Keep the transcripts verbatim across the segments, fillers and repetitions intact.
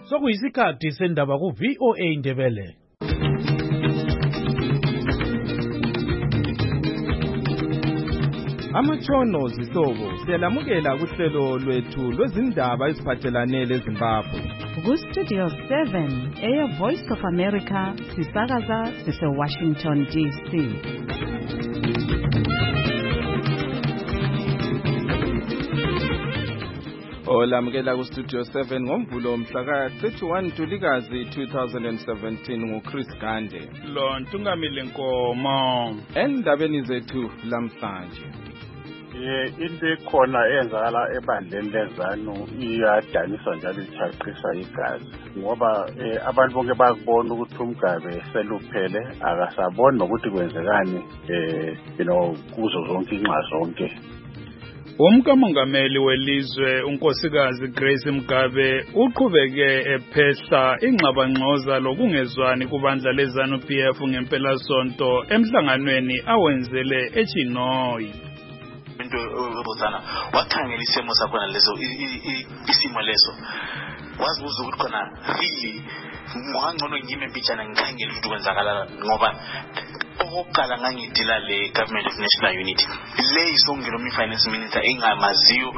sokuyisikhathi sendaba ku V O A Ndebele. Amatshono zihlobo siyalamukela kuhlelo lwethu lwezindaba eziphathelane leZimbabwe. Ku Studio seven, Air Voice of America, sisakaza sise Washington D C. Olamukela ku Studio seven ngomvulo mhla ka thirty-one Ntulikazi two thousand seventeen nguChris Gande. Lo Ntungamile Nkomo. Endabeni zethu lamhlanje. Eh into ekhona eyenzakala ebandleni lezanu iyadanisa njalo ichaqisa igazi ngoba abantu bonke bayakubona ukuthi umgabe seluphele akasaboni nokuthi kwenzekani eh you know kuzo zonke inxa zonke. Umkamongameli welizwe unkosikazi Grace Mugabe uqhubeke ephehla ingxabangxoza lokungezwani kubandla lezanu P F ngempela sonto emhlanganweni awenzele eChinoyi. Into obuzana wakhangela isimo sakhona leso isimo leso wazibuza ukuthi khona really ngangcono ngime mbijana ngikhangela ukuthi kwenzakala ngoba okokuqala ngangidila le Government of National Unity le isongelo mi finance minister engamaziyo.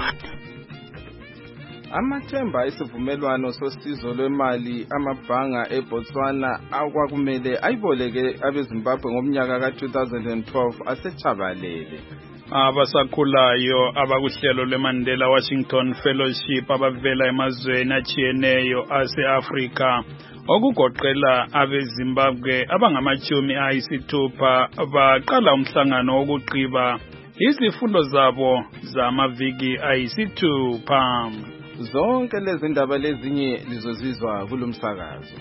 Amathemba isivumelwano sosizo lwemali amabhanga eBotswana akwakumele ayiboleke abeZimbabwe ngomnyaka ka two thousand twelve asechabalele. Abasakhulayo abakuhlelo lweMandela Washington Fellowship abavela emazweni achiyeneyo ase-Afrika okugoqela abeZimbabwe abangamachumi ayisithupha baqala umhlangano wokuqiba izifundo zabo zamaviki ayisithupha. Zonke lezi ndaba lezinye lizozizwa kulomsakazo.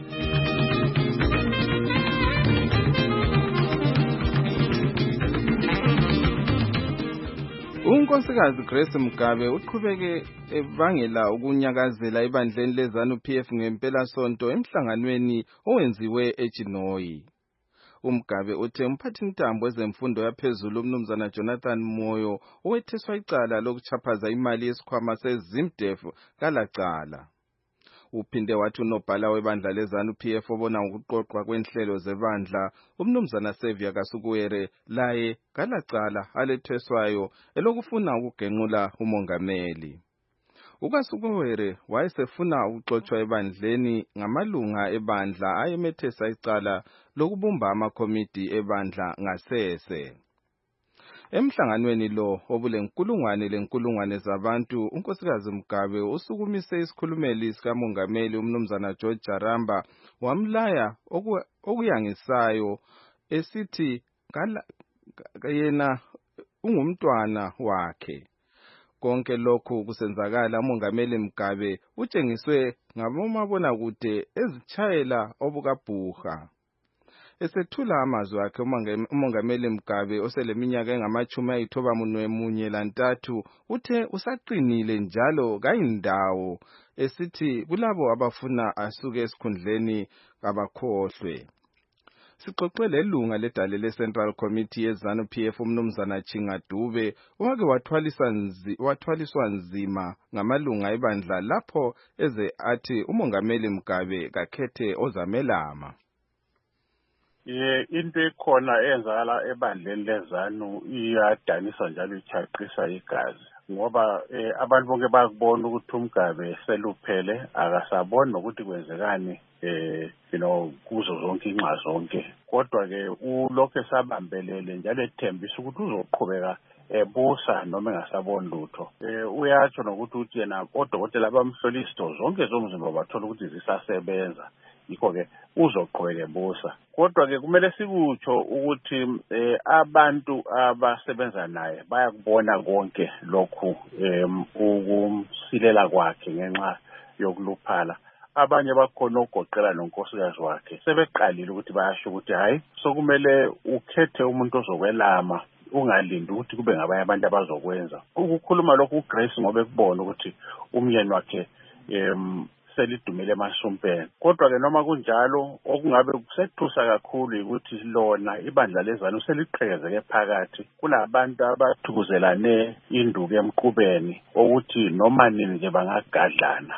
Unkosikazi Grace Mugabe uqhubeke ebangela ukunyakazela ebandleni lezanu P F ngempela sonto emhlanganweni owenziwe eChinoyi. Umugabe uthe umphathintambo wezemfundo yaphezulu umnumzana Jonathan Moyo owetheswa icala lokuchaphaza imali yesikhwama seZimDef kalacala. Uphinde wathi unobhala webandla lezanu P F obona ukuqoqwa kwenhlelo zebandla umnumzana Xavier Kasukuwere laye kalacala aletheswayo elokufuna ukugenqula umongameli. uKasukuwere wayesefuna ukuxoxwa ebandleni ngamalunga ebandla ayemethesa icala lokubumba amakomiti ebandla ngasese. Emhlanganweni lo obulenkulungwane lenkulungwane zabantu unkosikazi Mugabe usukumise isikhulumeli sikamongameli umnumzana George Jaramba wamlaya okuyangisayo esithi yena ungumntwana wakhe. Konke lokhu kusenzakala umongameli Mugabe utshengiswe ngabomabonakude ezichayela obukabhuha. Esethula amazwi akhe umongameli Mugabe oseleminyaka engamachumi ayithoba munye lantathu uthe usaqinile njalo kayindawo esithi kulabo abafuna asuke esikhundleni abakhohlwe. Sixoxe lelunga ledale leCentral Committee yeZanu P F umnumzana Chinga Dube owake wathwaliswa nzima wathwaliswa nzima ngamalunga ebandla lapho eze athi umongameli Mugabe kakhethe ozamelama. Ye into ekhona eyenzakala ebandleni lezanu iyadanisa njalo ichaqisa igazi ngoba abantu bonke bayakubona ukuthi umgabe seluphele akasaboni nokuthi kwenzekani eh you know kuzo zonke inxa zonke kodwa ke ulokho esabambelele njalo ethembisa ukuthi uzoqhubeka ebusa noma engasaboni lutho. Eh uyatsho nokuthi uthi yena odokotela bamhlolisto zonke zomzimba bathola ukuthi zisasebenza yikho ke uzoqhubeka ebusa. Kodwa ke kumele sikutsho ukuthi abantu abasebenza naye bayakubona konke lokhu ukumsilela kwakhe ngenxa yokuluphala. Abanye bakhona ogoqela nonkosikazi wakhe sebeqalile ukuthi bayasho ukuthi hayi sokumele ukhethe umuntu ozokwelama ungalindi ukuthi kube ngabanye abantu abazokwenza. Ukukhuluma lokhu uGrace ngoba ekubona ukuthi umyeni wakhe em selidumile emasumpeni. Kodwa ke noma kunjalo okungabe kusethusa kakhulu ukuthi lona ibandla lezanu seliqhekezeke phakathi kunabantu abathukuzelane induku emqubeni ukuthi noma nini nje bangagadlana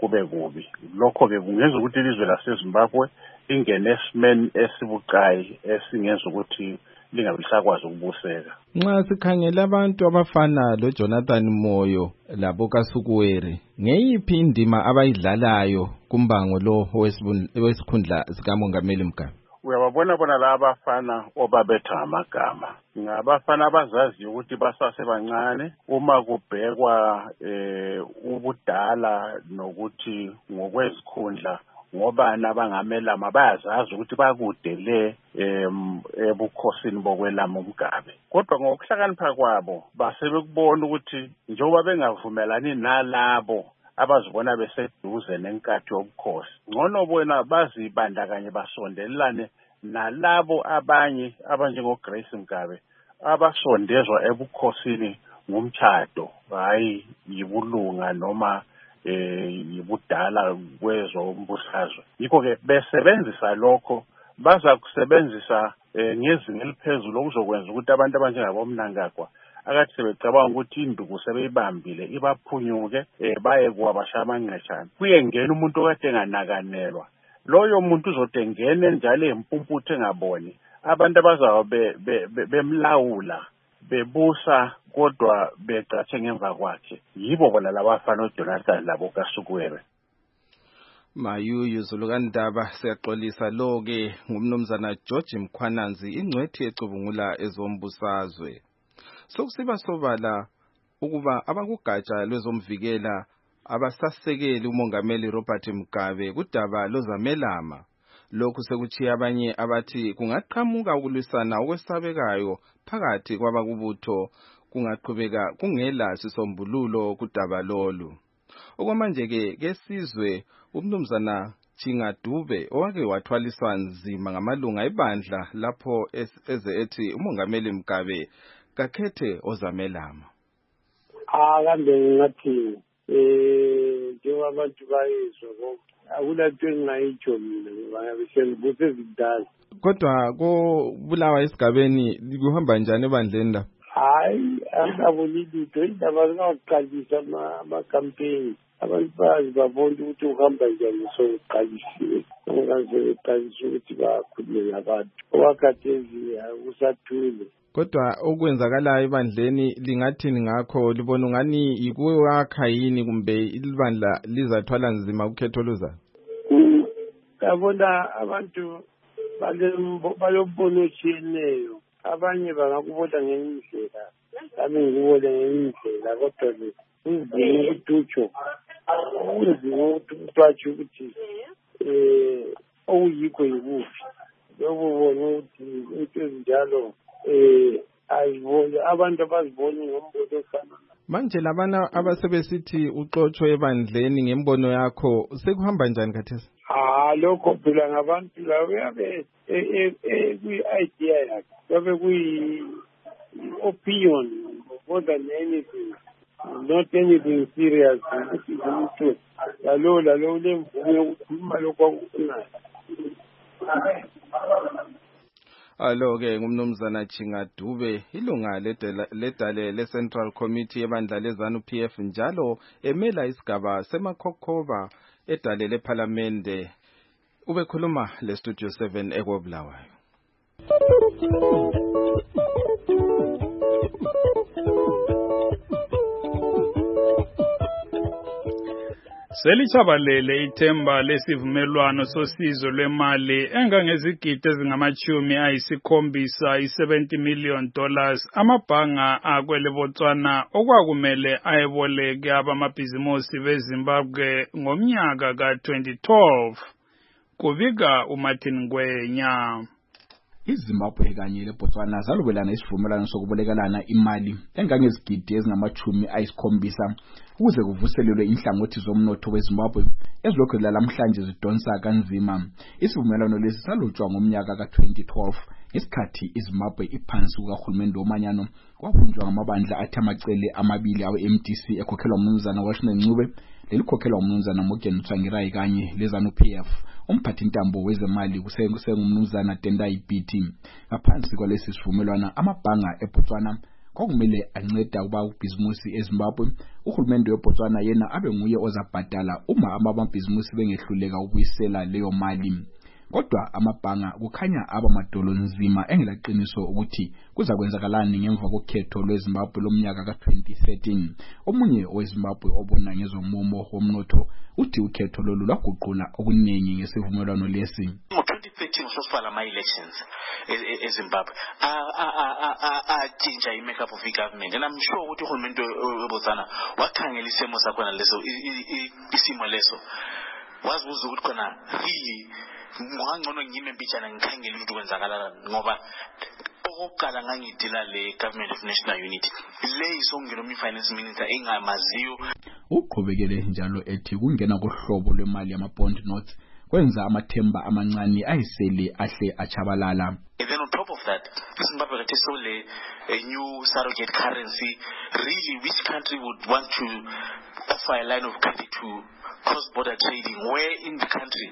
kube kubi. Lokho-ke kungenza ukuthi ilizwe laseZimbabwe ingene esimeni esibucayi esingenza ukuthi lingabe lisakwazi ukubuseka. Nxa sikhangela abantu abafana lo Jonathan Moyo labo kaSukuwere, ngeyiphi indima abayidlalayo kumbango lo wesikhundla sikamongameli Mugabe? Uyababona bona la abafana obabetha amagama. Ngabafana abazaziyo ukuthi basasebancane uma kubhekwa eh ubudala nokuthi ngokwezikhundla ngobani abangamelama bayazazi ukuthi bakude le ebukhosini bokwelama uMgabe. Kodwa ngokuhlakanipha kwabo basebekubona ukuthi njengoba bengavumelani nalabo abazibona beseduze nenkathi yobukhosi, ngcono bona bazibandakanye basondelane nalabo abanye abanjengoGrace Mugabe abasondezwa ebukhosini ngumtshado, hayi yibulunga noma eh yibudala kwezombusazwe. Yikho-ke besebenzisa lokho baza kusebenzisa ngezinga eliphezulu okuzokwenza ukuthi abantu abanjengabo Mnangagwa akathi sebecabanga ukuthi induku sebeyibambile ibaphunyuke baye kwabasha amangceshana. Kuye ngena umuntu okade enganakanelwa, loyo muntu uzothi ngene njalo empumputhe engaboni abantu abazayo bemlawula bebusa kodwa becatshe ngemva kwakhe. Yibo bona labafana uJonathan labo kaSukuwere. Mayuyu Zulukandaba, siyaxolisa lo-ke ngumnumzana George Mkhwananzi, ingcwethi ecubungula ezombusazwe. Sokusiba sobala ukuba abakugatsha lwezomvikela abasasekeli umongameli Robert Mugabe kudaba lozamelama. Lokhu sekuchiya abanye abathi kungaqhamuka ukulwisana okwesabekayo phakathi kwabakubutho kungaqhubeka kungela sisombululo kudaba lolu. Okwamanje-ke kesizwe umnumzana Chingadube owake wathwaliswa nzima ngamalunga ebandla lapho eze ethi umongameli Mugabe kakhethe ozamelama. Ah kambe ngathi eh njengoba abantu bayizwa konke akulanto engayitsho mina ngabe sengibuze zidala. Kodwa ko Bulawa esigabeni kuhamba njani ebandleni la? Hayi angaboni lutho, indaba zingaqalisa ama campaign. Abantu bazi babona ukuthi uhamba njani sokuqalisiwe. Ongaze beqalisa ukuthi bakhulume nabantu. Owakhathezi akusathule. Kodwa okwenzakalayo ebandleni lingathini ngakho? Libona ngani ikuwe wakha yini kumbe ilibandla lizathwala nzima ukhetho luzayo? Yabona abantu balombono otshiyeneyo. Abanye bangakubona ngendlela, abanye ngibona ngendlela, kodwa kunzima ukuthi utsho. Kunzima ukuthi watsho ukuthi eh okuyikho yikuphi. Lokho bona ukuthi into ezinjalo eh ayibona abantu abazibona ngombono ofana. Manje labana abasebesithi uxoxwe ebandleni ngembono yakho sekuhamba njani khathesi? Ah lokho phela ngabantu la uyabe kwi-idea yakhe, yabe kuyi-opinion more than anything, not anything serious. Ukuthi umuntu lalo lalo lemvume ukukhuluma lokho akufunayo. Alo-ke ngumnumzana Chingadube, ilunga ledale le-Central Committee ebandla le-ZANU-P F njalo emela isigaba seMakhokhoba edale lephalamende. Ubekhuluma le-Studio seven eKobulawayo. Selichabalele ithemba lesivumelwano sosizo lwemali engangezigidi ezingamachumi ayisikhombisa i-seventy million dollars amabhanga akwele Botswana okwakumele ayeboleke abamabhizimusi beZimbabwe ngomnyaka ka twenty twelve. Kubika uMartin Ngwenya. iZimbabwe kanye leBotswana zalobelana isivumelwano sokubolekelana imali engangezigidi ezingamachumi ayisikhombisa ukuze kuvuselelwe inhlangothi zomnotho weZimbabwe ezilokhu lalamhlanje zidonsa kanzima. Isivumelwano lesi salotshwa ngomnyaka ka twenty twelve isikhathi iZimbabwe iphansi kukaHulumende womanyano kwahunjwa ngamabandla athi amacele amabili awe-M D C ekhokhelwa umnumzana Washington Ncube lelikhokhelwa umnumzana Morgan Tsvangirai kanye leZANU-P F. Umphathi ntambo wezemali kusengumnumzana Tendai Biti. Ngaphansi kwalesi sivumelwano amabhanga eBotswana kwakumele anceda kuba ubhizimusi eZimbabwe. Uhulumende weBotswana yena abe nguye ozabhadala uma amabhizimusi bengehluleka ukubuyisela leyo mali. Kodwa amabhanga kukhanya abamadolo nzima engelaqiniso ukuthi kuza kwenzakalani ngemva kokhetho lweZimbabwe lomnyaka ka twenty thirteen. Omunye weZimbabwe obona ngezomumo womnotho uthi ukhetho lolu lwaguqula okuningi ngesivumelwano lesi. twenty thirteen sosifala ama elections eZimbabwe a change I make up of the government, and I'm sure ukuthi uhulumende weBotswana wakhangela isimo sakhona leso isimo leso wazibuza ukuthi khona really ngangcono ngime mbijana ngikhangela ukuthi kwenzakala ngoba okokuqala ngangidila le government of national unity le isongena omi finance minister engamaziyo. Uqhubekele njalo ethi kungena kohlobo lwemali yama-bond notes kwenza amathemba amancane ayisele ahle achabalala. And then on top of that, Zimbabwe got a new surrogate currency. Really, which country would want to offer a line of credit to cross-border trading where in the country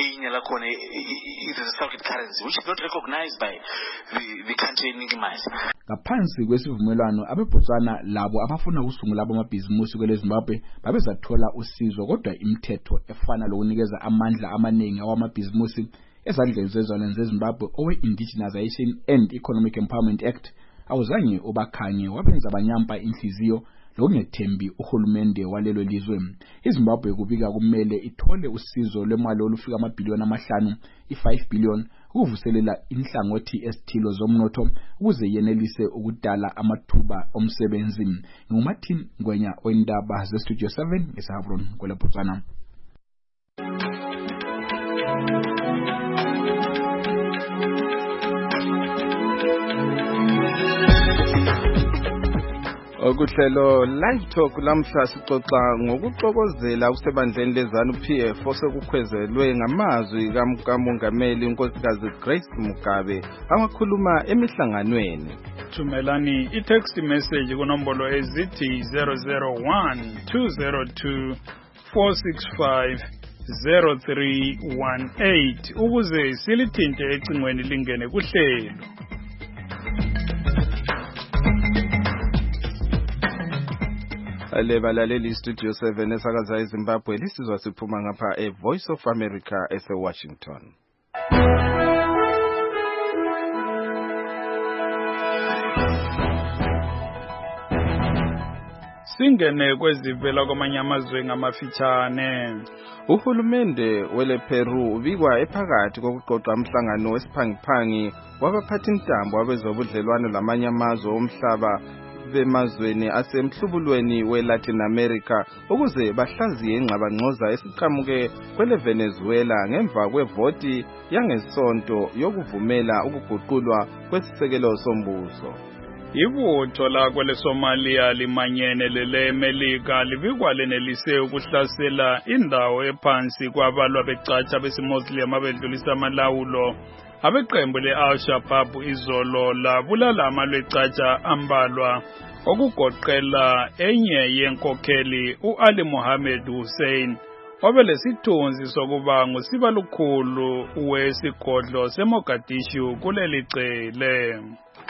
it is a surrogate currency which is not recognized by the, the country enigmas. Ngaphansi kwesivumelwano abeBotswana labo abafuna ukusungula abamabhizimusi kwele Zimbabwe babezathola usizo, kodwa imithetho efana lokunikeza amandla amaningi awamabhizimusi ezandleni zezizwe zeZimbabwe owe-Indigenization and Economic Empowerment Act awuzange ubakhange wabenza abanyampa inhliziyo lokungethembi uhulumende walelo lizwe. iZimbabwe kubika kumele ithole usizo lwemali olufika amabhiliyoni amahlanu i-five billion ukuvuselela inhlangothi esithilo zomnotho ukuze yenelise ukudala amathuba omsebenzi. nguMartin Ngwenya oindaba zeStudio seven eSahabron kweleBotswana. Okuhlelo live talk lamhla sixoxa ngokuxokozela usebandleni lezanu P F osekukhwezelwe ngamazwi kaMongameli uNkosikazi Grace Mugabe awakhuluma emihlanganweni. Thumelani i-text message kunombolo ezithi zero zero one two zero two four six five zero three one eight ukuze silithinte ecingweni lingene kuhlelo. Le balaleli Studio seven esakaza eZimbabwe lisizwa siphuma ngapha e Voice of America ese Washington. Singene kwezivela kwamanye amazwe ngamafitshane. Uhulumende wele Peru ubikwa ephakathi kokuqoqa umhlangano wesiphangiphangi wabaphathi intambo abezobudlelwano lamanye amazwe omhlaba bemazweni asemhlubulweni weLatin America ukuze bahlaziye ingxabangxoza esiqhamuke kwele Venezuela ngemva kwevoti yangesonto yokuvumela ukuguqulwa kwesisekelo sombuso. Ibutho lakho leSomalia limanyene leleMelika libikwa lenelise ukuhlasela indawo ephansi kwabalwa becaca besimuslim abedlulisa amalawulo. Abeqembu le-Al-Shabaab izolo labulala amalwecaca ambalwa okugoqela enye yenkokheli u-Ali Mohammed Hussein obelesithunzi sokuba ngusibalukhulu wesigodlo seMogadishu kuleli cele.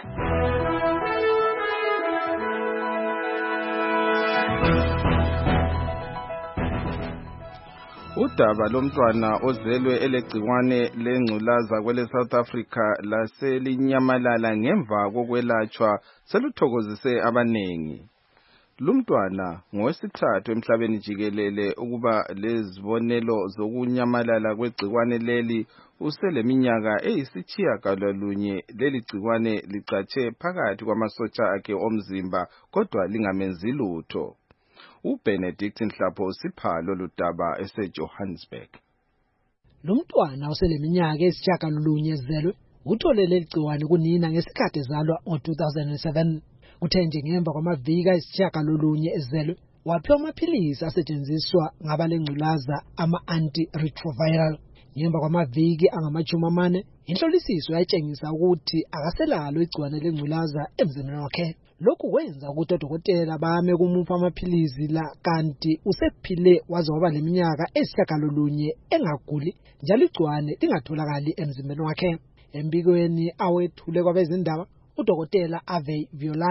Udaba lomntwana ozelwe elegciwane lengculaza kwele South Africa laselinyamalala ngemva kokwelatshwa seluthokozise abanengi. Lumntwana ngowesithathu emhlabeni jikelele ukuba lezibonelo zokunyamalala kwegciwane leli useleminyaka eyisitshiyagalolunye. Leli gciwane licatshe phakathi kwamasotsha akhe omzimba kodwa lingamenzi lutho. uBenedict Nhlapho siphalo ludaba eseJohannesburg. Lumntwana oseleminyaka esitshiyagalolunye ezelwe uthole leli gciwane kunina ngesikhathi ezalwa ngo two thousand seven. Kuthe nje ngemva kwamaviki ayisitshiyagalolunye ezelwe waphiwa amaphilisi asetshenziswa ngabalengculaza ama-antiretroviral. Ngemva kwamaviki angamachumi amane inhlolisiso yatshengisa ukuthi akaselalo igciwane lengculaza emzimbeni wakhe. Lokhu kwenza ukuthi odokotela bame kumupha amaphilisi la kanti usephile waze waba leminyaka esitshiyagalolunye engaguli njalo igciwane lingatholakali emzimbeni wakhe. Embikweni awethule kwabezindaba udokotela Ave Violari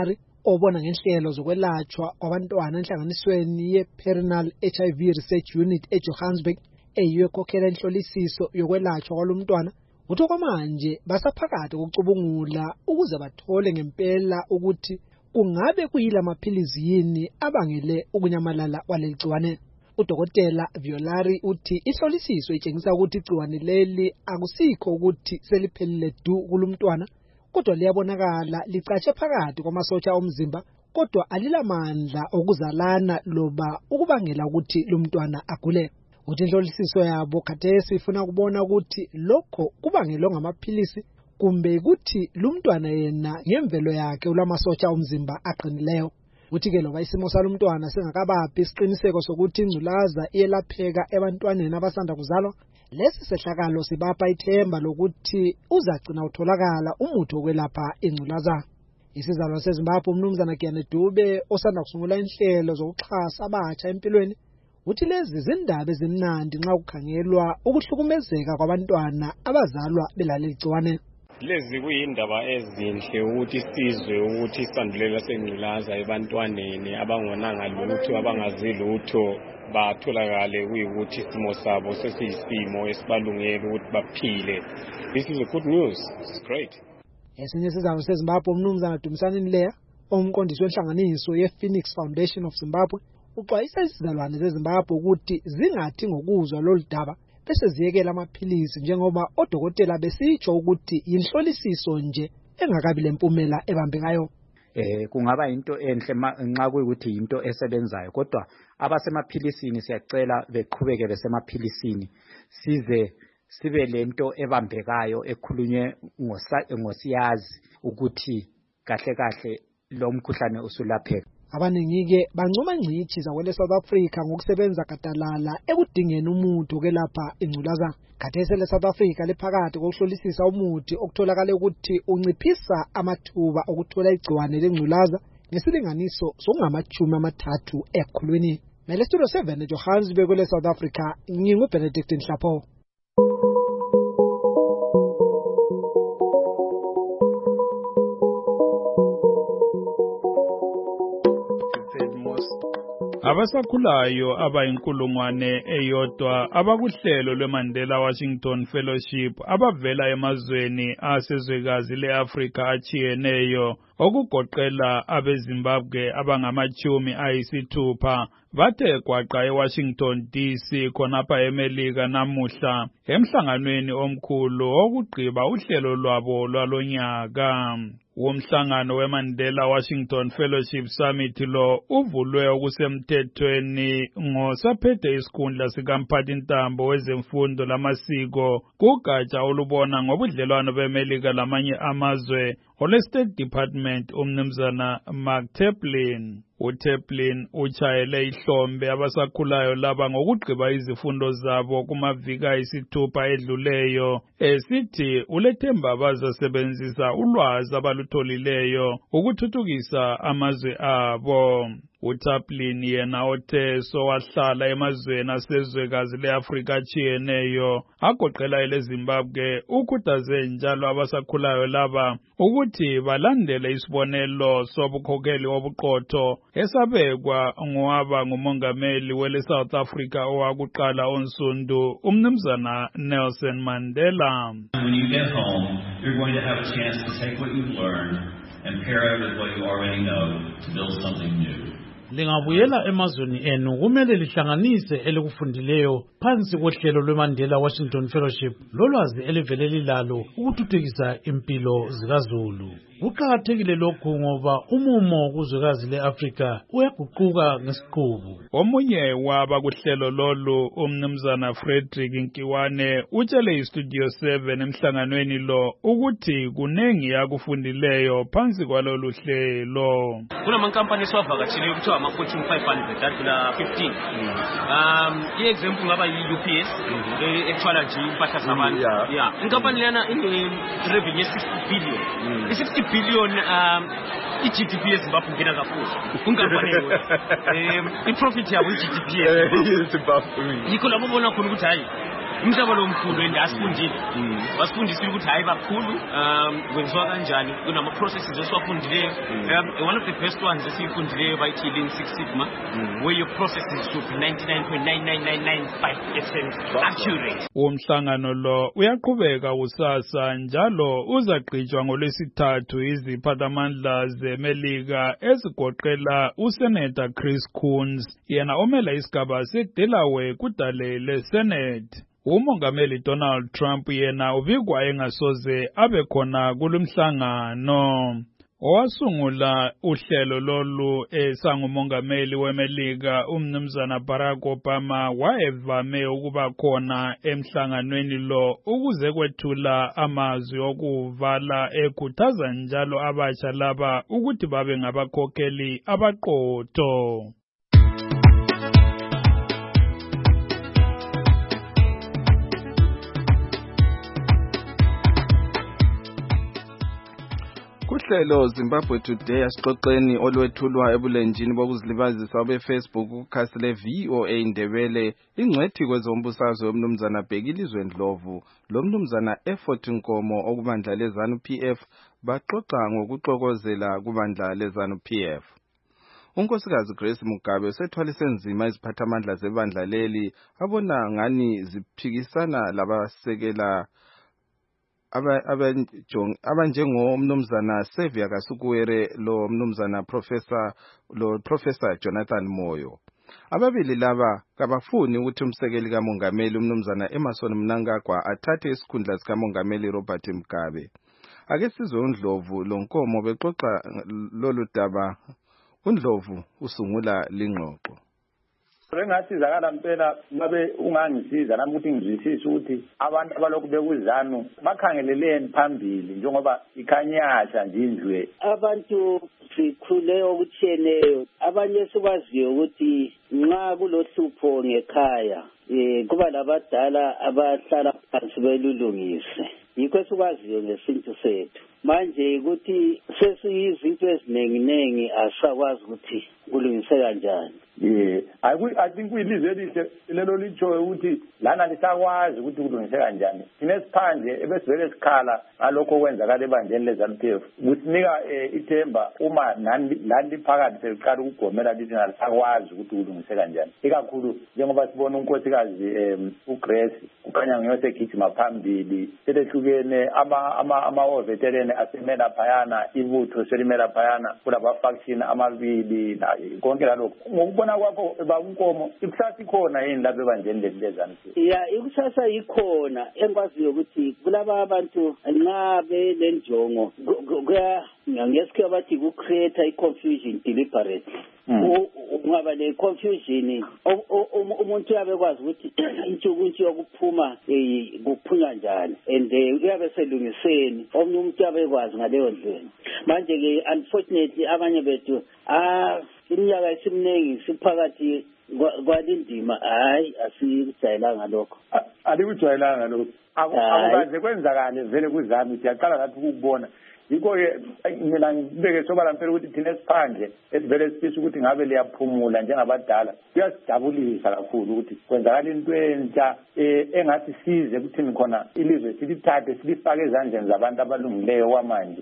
obona ngenhlelo zokwelatshwa kwabantwana enhlanganisweni ye-Perennial H I V Research Unit eJohannesburg eyiyo ekhokhela inhlolisiso yokwelatshwa kwalomntwana uthi okwamanje basaphakathi kokucubungula ukuze bathole ngempela ukuthi kungabe kuyila maphilizi yini abangele ukunyamalala kwaleli gciwane. Udokotela Violari uthi ihlolisiso itshengisa ukuthi igciwane leli akusikho ukuthi seliphelile du kulumntwana kodwa liyabonakala licatshe phakathi kwamasotsha omzimba kodwa alilamandla okuzalana loba ukubangela ukuthi lumntwana agule. Uthi inhlolisiso yabo khathesi ifuna kubona ukuthi lokho kubangelwe ngamaphilisi kumbe ukuthi lumntwana yena ngemvelo yakhe ulamasotsha omzimba aqinileyo. Uthi ke loba isimo salumntwana singakabaphi isiqiniseko sokuthi ingculaza iyelapheka ebantwaneni abasanda kuzalwa, lesi sehlakalo sibapha ithemba lokuthi uzagcina utholakala umuthi wokwelapha ingculaza. Isizalwane seZimbabwe umnumzana Giyane Dube osanda kusungula inhlelo zokuxhasa abatsha empilweni uthi lezi zindaba ezimnandi nxa kukhangelwa ukuhlukumezeka kwabantwana abazalwa belaleli gciwane. Lezi kuyindaba ezinhle ukuthi isizwe ukuthi isandulela sengculaza ebantwaneni abangonanga lutho abangazi lutho batholakale kuyikuthi isimo sabo sesiyisimo esibalungele ukuthi baphile. This is a good news. It's great. Esinye isizalwane seZimbabwe umnumzana Dumisani Nleya umqondisi wenhlanganiso ye-Phoenix Foundation of Zimbabwe uxwayisa isizalwane seZimbabwe ukuthi zingathi ngokuzwa lolu daba bese ziyekela amaphilisi njengoba odokotela besitsho ukuthi inhlolisiso nje engakabi lempumela ebambekayo. Eh kungaba into enhle nxa kuyikuthi into esebenzayo kodwa abasemaphilisini siyacela beqhubeke besemaphilisini size sibe lento ebambekayo ekhulunywe ngosiyazi ukuthi kahle kahle lo mkhuhlane usulapheka. Abaningi-ke bancoma ngcithi zakwele South Africa ngokusebenza gadalala ekudingeni umuthi wokwelapha ingculaza. Khathesi le South Africa liphakathi kokuhlolisisa umuthi okutholakala ukuthi unciphisa amathuba okuthola igciwane lengculaza ngesilinganiso sokungamachumi amathathu ekhulwini. Mele Studio seven eJohannesburg kwele South Africa ngingu Benedict Nhlapho. Abasakhulayo abayinkulungwane eyodwa abakuhlelo lweMandela Washington Fellowship abavela emazweni asezwekazi leAfrika achiyeneyo okugoqela abeZimbabwe abangamachumi ayisithupha bathe gwaqa eWashington D C khonapha eMelika namuhla emhlanganweni omkhulu okugqiba uhlelo lwabo lwalonyaka. Umhlangano weMandela Washington Fellowship Summit lo uvulwe okusemthethweni ngosaphethe isikhundla sikamphathintambo wezemfundo lamasiko kugatsha olubona ngobudlelwano beMelika lamanye amazwe ole-State Department umnumzana Mark Taplin. uTaplin uchayele ihlombe abasakhulayo laba ngokugqiba izifundo zabo kumaviki ayisithupha edluleyo esithi ulethemba bazasebenzisa ulwazi abalutholileyo ukuthuthukisa amazwe abo. uTaplin yena othe sowahlala emazweni asezwekazi leAfrika achiyeneyo agoqela eleZimbabwe ukhuthaze njalo abasakhulayo laba ukuthi balandele isibonelo sobukhokheli obuqotho esabekwa ngowaba ngumongameli wele South Africa owakuqala onsundu umnumzana Nelson Mandela. When you get home, you're going to have a chance to take what you've learned and pair it with what you already know to build something new. Lingabuyela emazweni enu kumele lihlanganise elikufundileyo phansi kohlelo lweMandela Washington Fellowship lolwazi elivele lilalo ukuthuthukisa impilo zikaZulu. Kuqakathekile lokhu ngoba umumo kuzwekazi leAfrika uyaguquka ngesiqubu. Omunye waba kuhlelo lolu umnumzana Frederick Nkiwane utshele iStudio seven emhlanganweni lo ukuthi kunengi yakufundileyo phansi kwalolu hlelo. Kunamankampani esiwavakatshile kuthiwa ama-Fortune five hundred adlula fifteen. Um i-example ngaba yi-U P S ethwala nje impahla zabantu. Yeah. Inkampani lena ine-revenue sixty billion. sixty billion um i-G D P eZimbabwe ngena kakhulu. Inkampani um i-profit yabo i-G D P eZimbabwe. Yikho lapho bona khona ukuthi hayi umhlaba lo mkhulu and asifundile wasifundisile ukuthi hayi kakhulu um kwenziwa kanjani kunama processes esiwafundileyo one of the best ones esiyifundileyo bayithi Lean Six Sigma where your processes should be ninety-nine point nine nine nine nine five percent accurate. Umhlangano lo uyaqhubeka kusasa njalo uzagqitshwa ngolwesithathu iziphathamandla zeMelika ezigoqela uSenator Chris Coons yena omela isigaba seDelaware kudale leSenate. Umongameli Donald Trump yena ubikwa engasoze abe khona kulumhlangano. Owasungula uhlelo lolu esangumongameli weMelika umnumzana Barack Obama wayevame ukuba khona emhlanganweni lo ukuze kwethula amazwi okuvala ekhuthaza njalo abatsha laba ukuthi babe ngabakhokheli abaqotho. Kuhlelo Zimbabwe Today asixoxeni olwethulwa ebulenjini bokuzilibazisa beFacebook ukhasile V O A Ndebele ingcwethi kwezombusazwe yomnumzana Bhekilizwe Ndlovu lomnumzana Effort Nkomo okubandla leZanu P F baxoxa ngokuxokozela kubandla leZanu P F. Unkosikazi Grace Mugabe sethwalise nzima iziphathamandla zebandla leli abona ngani ziphikisana labasekela abanjengo mnumzana Xavier Kasukuwere lo mnumzana Professor lo Professor Jonathan Moyo. Ababili laba kabafuni ukuthi umsekeli kamongameli umnumzana Emerson Mnangagwa athathe isikhundla sikamongameli Robert Mugabe. Ake sizwe uNdlovu lo Nkomo bexoxa lolu daba. uNdlovu usungula lingxoxo. Bengasizakala impela babe ungangisiza nami ukuthi ngizwisise ukuthi abantu abalokhu bekuzanu bakhangeleleni phambili njengoba ikhanyasha nje indlwe. Abantu sikhule okutheneyo abanye sikwaziyo ukuthi nxa kulohlupho ngekhaya eh kuba labadala abahlala phansi belulungise. Yikho sikwaziyo ngesintu sethu. Manje ukuthi sesiyizinto eziningi ningi asakwazi ukuthi kulungiseka kanjani. Yeah, I I think we live elihle lelo licho ukuthi lana lisakwazi ukuthi kulungiseka kanjani. Sinesiphandle ebesivele sikhala alokho kwenzakala ebandleni leZanu P F. Kusinika ithemba uma nani landi phakathi seliqala ukugomela lithi nalisakwazi ukuthi kulungiseka kanjani. Ikakhulu njengoba sibona unkosikazi uGrace ukhanya ngiyose gijima phambili sehlukene ama ama ama veteran asemela phayana ibutho selimela phayana kulaba faction amabili konke lokho. Ngokubona kwakho bakunkomo ikusasa ikhona yini lapha ebandleni leZanu P F? Yeah, ikusasa ikhona engikwaziyo ukuthi kulaba abantu nxa belenjongo kuya ngesikhathi bathi ku create i confusion deliberately. Ungaba le confusion umuntu uyabekwazi ukuthi intshukuntshu yokuphuma kuphunywa njani and uyabe selungiseni omnye umuntu uyabekwazi ngaleyo ndlela. Manje ke unfortunately abanye bethu ah iminyaka esimningi siphakathi kwalindima hayi asikujayelanga lokho. Alikujayelanga lokho. Akukaze kwenzakale vele kuzami siyaqala ngathi ukubona. Yikho ke mina ngibeke sobala mpela ukuthi thina esiphandle esivele sifisa ukuthi ngabe liyaphumula njengabadala kuyasijabulisa kakhulu ukuthi kwenzakala into entsha engathi size ukuthi khona ilizwe silithathe silifake ezandleni zabantu abalungileyo kwamanje.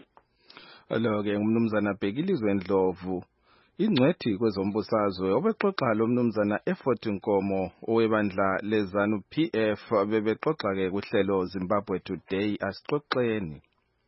Alo ke umnumzana Bhekilizwe Ndlovu ingcwethi kwezombusazwe obexoxa lo mnumzana Effort Nkomo owebandla leZanu P F bebexoxa ke kuhlelo Zimbabwe Today asixoxeni.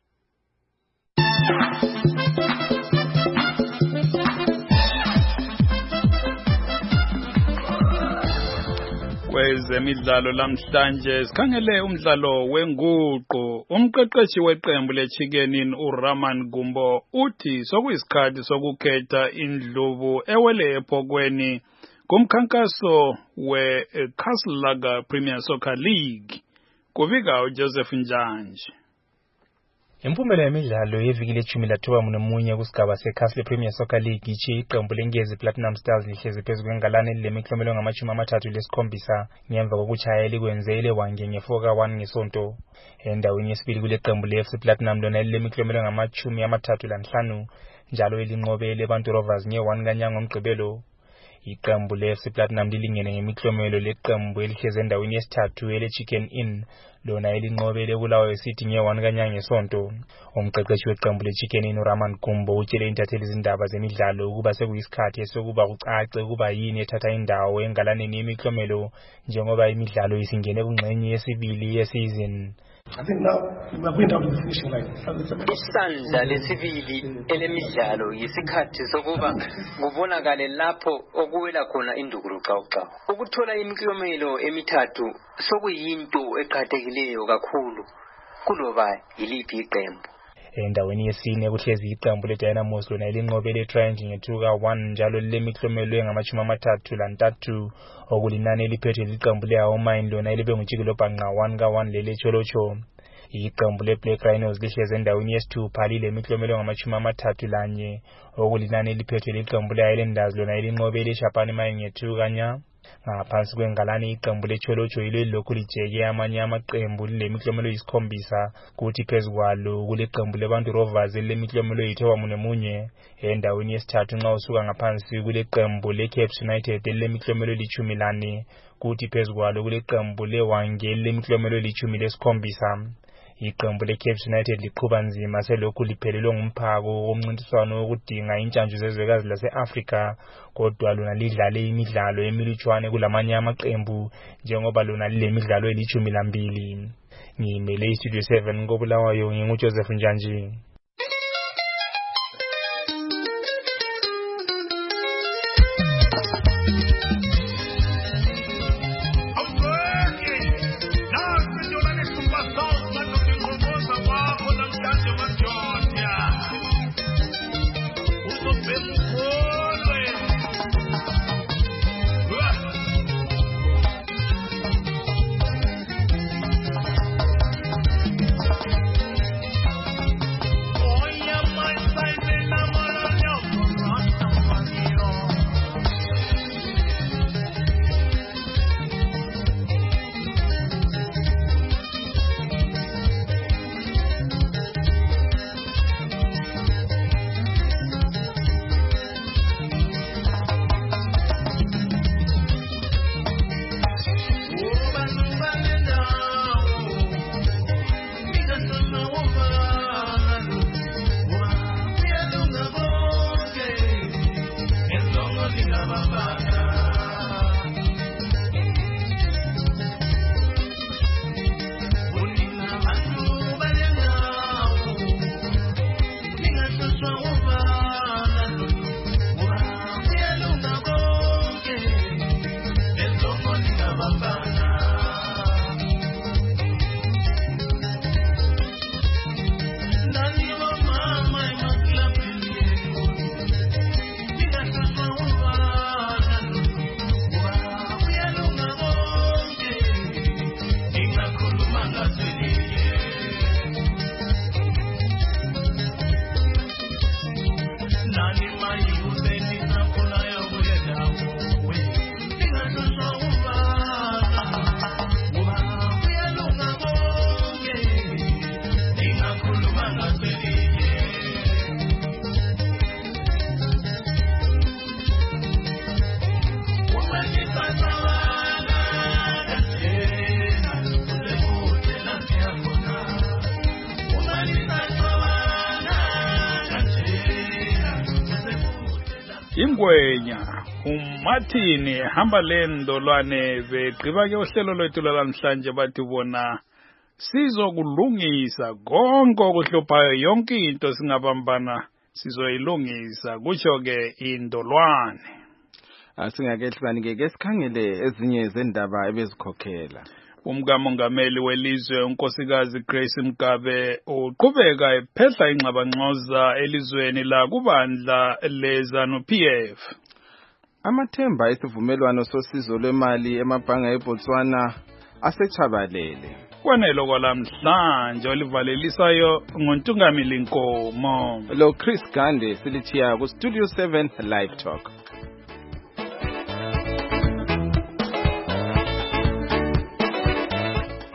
Kwezemidlalo lamhlanje sikhangele umdlalo wenguqu. Umqeqeshi weqembu leChicken uRaman Gumbo uthi sokuyisikhathi sokukhetha indlubu ewele ephokweni kumkhankaso weCastle Premier Soccer League. Kubika uJoseph Njanje. Impumela yemidlalo yeviki lethumi lathoba nomunye kusigaba seCastle Premier Soccer League ichi iqembu lengezi Platinum Stars lihlezi phezu kwengalane lemiklomelo ngamashumi amathathu lesikhombisa ngemva kokuchaya elikwenze elewange ngefoka one ngesonto. Endaweni yesibili kule qembu leF C Platinum lona lemiklomelo ngamashumi amathathu lanhlanu njalo elinqobe leBantu Rovers nge one kanyanga ngomgqibelo. Iqembu le-F C Platinum lilingene ngemiklomelo leqembu elihleze endaweni yesithathu ele-Chicken Inn lona elinqobele Bulawayo City nge-one kaNyangesonto. Umqeqeshi weqembu le-Chicken Inn uRaman Gumbo utshele intatheli izindaba zemidlalo ukuba sekuyisikhathi sokuba kucace ukuba yini ethatha indawo engalaneni yemiklomelo njengoba imidlalo isingene kungxenye yesibili yesizini. I think now we are going down to the finishing line. Isandla lesibili elemidlalo yisikhathi sokuba kubonakale lapho okuwela khona indukuruqawuqawu. Ukuthola imiklomelo emithathu sokuyinto eqhakathekileyo kakhulu kuloba yiliphi iqembu. Endaweni yesine kuhlezi iqembu leDynamos lona elinqobele Triangle nge-two ka one njalo lemiklomelo engamashumi amathathu lantathu okulinani eliphethwe liqembu le-Aomine lona elibe nguJikilobhanqa one ka one lele-Cholocho. Iqembu le-Black Rhinos lihlezi endaweni yesithupha lilemiklomelo engamashumi amathathu lanye okulinani eliphethwe liqembu le-Highlanders lona elinqobele iShapane Mine nge-two kanya. Ngaphansi kwengalani iqembu leCholocho yilo elilokhu lijeke amanye amaqembu lemiklomelo yisikhombisa kuthi phezu kwalo kuleqembu leBantu Rovers elilemiklomelo eyithoba munye endaweni yesithathu nxa usuka ngaphansi kuleqembu leCapes United elilemiklomelo elitshumi lane kuthi phezu kwalo kuleqembu leWange elilemiklomelo elitshumi lesikhombisa. Iqembu leCapes United liqhuba nzima selokhu liphelelwe ngumphako womncintiswano wokudinga intshantshu zezwekazi lase-Afrika kodwa lona lidlale imidlalo emilutshwane kulamanye amaqembu njengoba lona lilemidlalo elitshumi lambili. Ngimele iStudio seven koBulawayo nginguJoseph Njanji. Ingwenya uMartin hamba lendolwane begqiba ke uhlelo lwethu lamhlanje bathi bona sizokulungisa konke okuhluphayo yonke into singabambana sizoyilungisa kutsho ke indolwane. Asingakehlani ke kesikhangele ezinye zendaba ebezikhokhela. Umkamongameli welizwe unkosikazi Grace Mgabe uqhubeka ephehla ingxabangxoza elizweni la kubandla leZANU-P F. Amathemba esivumelwano sosizo lwemali emabhanga eBotswana asechabalele. Kwanelo kwalamhlanje olivalelisayo ngontungamili Nkomo. Lo Chris Gande silithiya ku Studio seven Live Talk.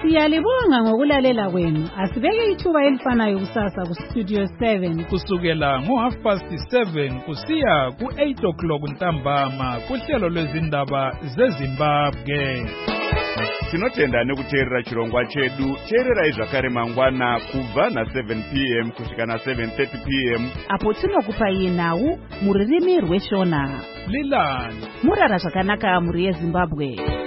Siyalibonga ngokulalela kwenu. Asibeke ithuba elifanayo kusasa ku Studio seven kusukela ngo half past seven kusiya ku eight o'clock ntambama kuhlelo lwezindaba zeZimbabwe. Tinotenda nekuteerera chirongwa chedu. Teererai zvakare mangwana kubva na seven p m kusvika na seven thirty p m apo tinokupai nhau muririmi rweshona. Lilani murara zvakanaka muri yeZimbabwe.